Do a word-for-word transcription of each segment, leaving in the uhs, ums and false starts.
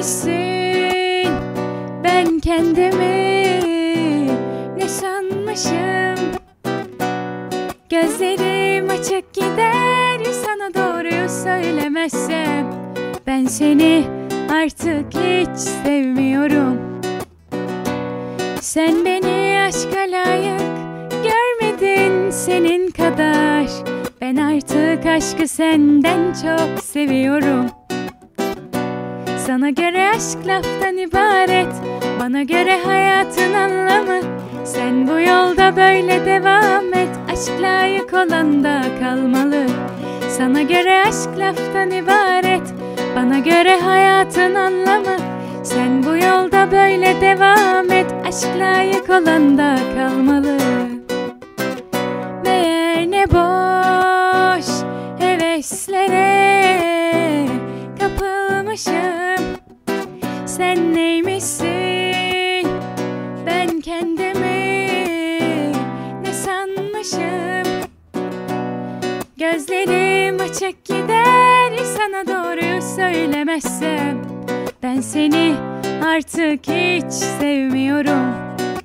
neymişsin? Ben kendimi ne sanmışım? Gözlerim açık gider sana doğruyu söylemezsem. Ben seni artık hiç sevmiyorum. Sen beni aşka layık görmedin senin kadar. Ben artık aşkı senden çok seviyorum. Sana göre aşk laftan ibaret, bana göre hayatın anlamı. Sen bu yolda böyle devam et, aşk layık olan da kalmalı. Sana göre aşk laftan ibaret, bana göre hayatın anlamı. Sen bu yolda böyle devam et, aşk layık olan da kalmalı. Meğer ne boş heveslere kapılmışım. Sen neymişsin? Ben kendimi ne sanmışım? Gözlerim açık gider sana doğruyu söylemezsem. Ben seni artık hiç sevmiyorum.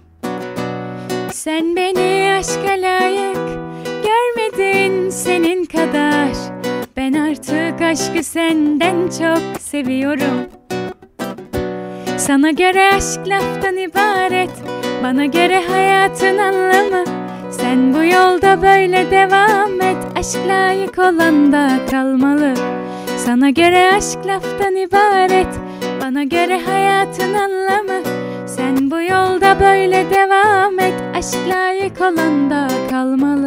Sen beni aşka layık görmedin senin kadar. Ben artık aşkı senden çok seviyorum. Sana göre aşk laftan ibaret, bana göre hayatın anlamı. Sen bu yolda böyle devam et, aşk layık olan da kalmalı. Sana göre aşk laftan ibaret, bana göre hayatın anlamı. Sen bu yolda böyle devam et, aşk layık olan da kalmalı.